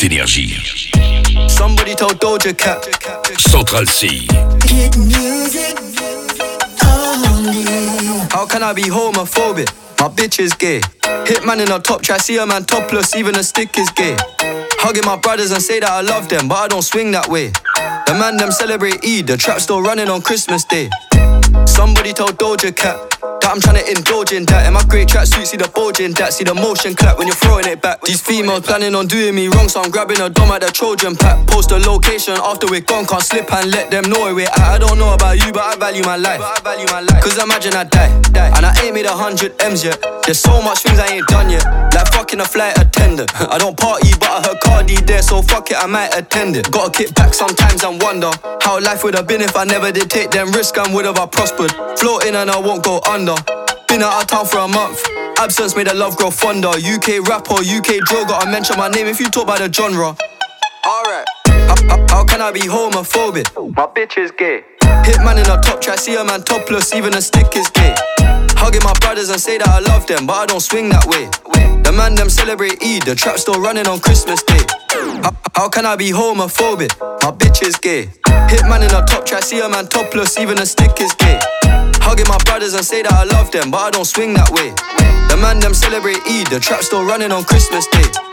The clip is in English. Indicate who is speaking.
Speaker 1: Énergie.
Speaker 2: Somebody told Doja Cat.
Speaker 1: Central C.
Speaker 3: Hit music only.
Speaker 2: How can I be homophobic? My bitch is gay. Hitman in a top try, see a man topless, even a stick is gay. Hugging my brothers and say that I love them, but I don't swing that way. The man them celebrate Eid, the trap still running on Christmas Day. Somebody told Doja Cat that I'm tryna indulge in that. In my great tracksuit, see the bulge in that. See the motion clap when you're throwing it back. These females planning on doing me wrong, so I'm grabbing a dom at the Trojan pack. Post the location after we're gone, can't slip and let them know where we're at. I don't know about you, but I value my life. Cause imagine I die, and I ain't made 100 M's yet. There's so much things I ain't done yet, like fucking a flight attendant. I don't party, but I heard Cardi there, so fuck it, I might attend it. Gotta kick back sometimes and wonder how life would have been if I never did take them risks and would have I prospered. Floating and I won't go under. Been out of town for a month. Absence made the love grow fonder. UK rapper, UK drill, gotta mention my name if you talk about the genre. Alright. How can I be homophobic? My bitch is gay. Hitman in a top try, see a man topless, even a stick is gay. Hugging my brothers and say that I love them, but I don't swing that way. The man them celebrate Eid, the trap still running on Christmas Day. How can I be homophobic? My bitch is gay. Hitman in a top try, see a man topless, even a stick is gay. Hugging my brothers and say that I love them, but I don't swing that way. The man them celebrate Eid, the trap still running on Christmas Day.